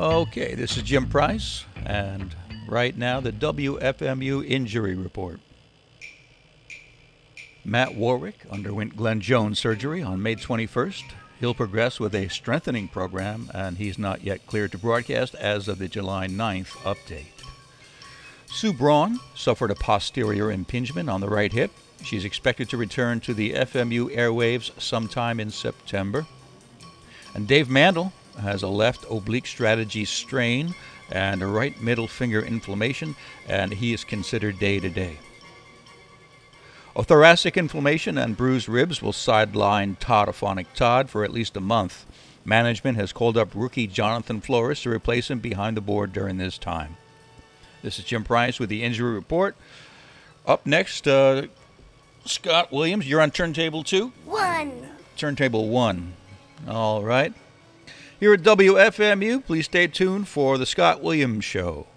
Okay, this is Jim Price, and right now the WFMU injury report. Matt Warwick underwent Glenn Jones surgery on May 21st. He'll progress with a strengthening program, and he's not yet cleared to broadcast as of the July 9th update. Sue Braun suffered a posterior impingement on the right hip. She's expected to return to the FMU airwaves sometime in September. And Dave Mandel has a left oblique strategy strain and a right middle finger inflammation, and he is considered day-to-day. A thoracic inflammation and bruised ribs will sideline Todd-Aphonic Todd for at least a month. Management has called up rookie Jonathan Flores to replace him behind the board during this time. This is Jim Price with the injury report. Up next, Scott Williams. You're on turntable 2? 1. Turntable 1. All right. Here at WFMU, please stay tuned for the Scott Williams Show.